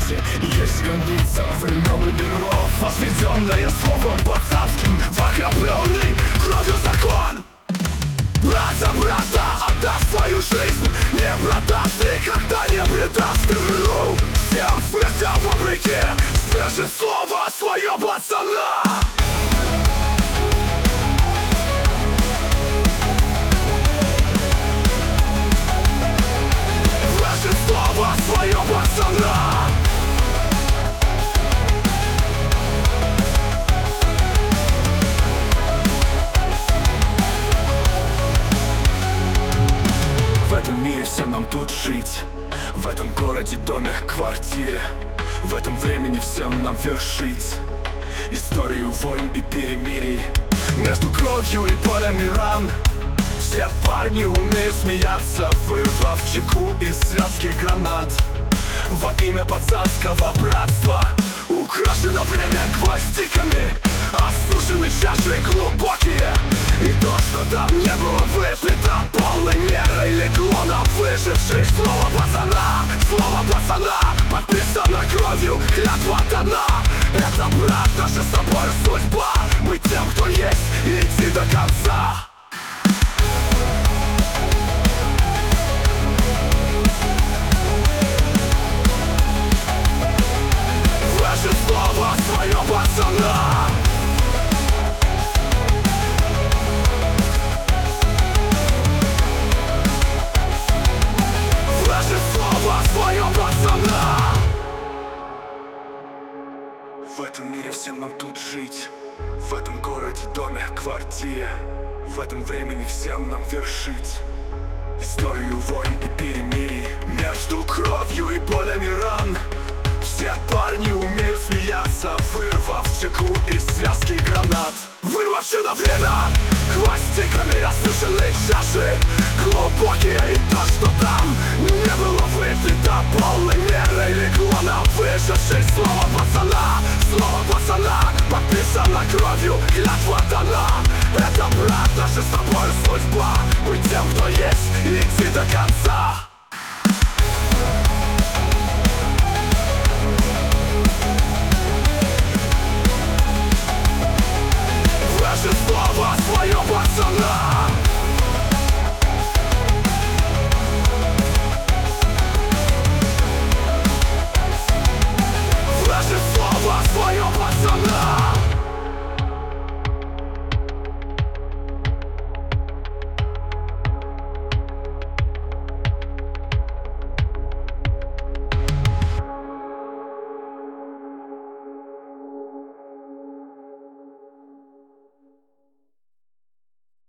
сердце есть граница времен и миров, возведенная словом пацанским, окропленный кровью закон. Брат за брата отдаст свою жизнь, не продаст, никогда не предаст. Всем смертям вопреки, скажи слово свое, пацана. Скажи слово свое, пацана. В этом мире всем нам тут жить, в этом городе, доме, квартире, в этом времени всем нам вершить историю войн и перемирий. Между кровью и полями ран все парни умеют смеяться, вырвав чеку из связки гранат. Во имя пацанского братства украшено время гвоздиками, осушены чаши глубокие, и то, что там не было выпито полной мерой, легло на выживших. Слово пацана, подписано кровью, клятва дана. Это, брат, наша с тобой судьба, быть тем, кто есть, и идти до конца. Скажи слово свое, пацана. Скажи слово свое, пацана. В этом мире всем нам тут жить, в этом городе, доме, квартире, в этом времени всем нам вершить историю войн и перемирий. Между кровью и болями ран все парни умеют смеяться, вырвав чеку из связки гранат. Вырвавши на время хвостиками осушенные чаши глубокие, и то, что там не было выпито полной мерой, легло на выживших. Слово пацана, подписано кровью, клятва дана. Это, брат, наша с тобой судьба, быть тем, кто есть, и идти до конца.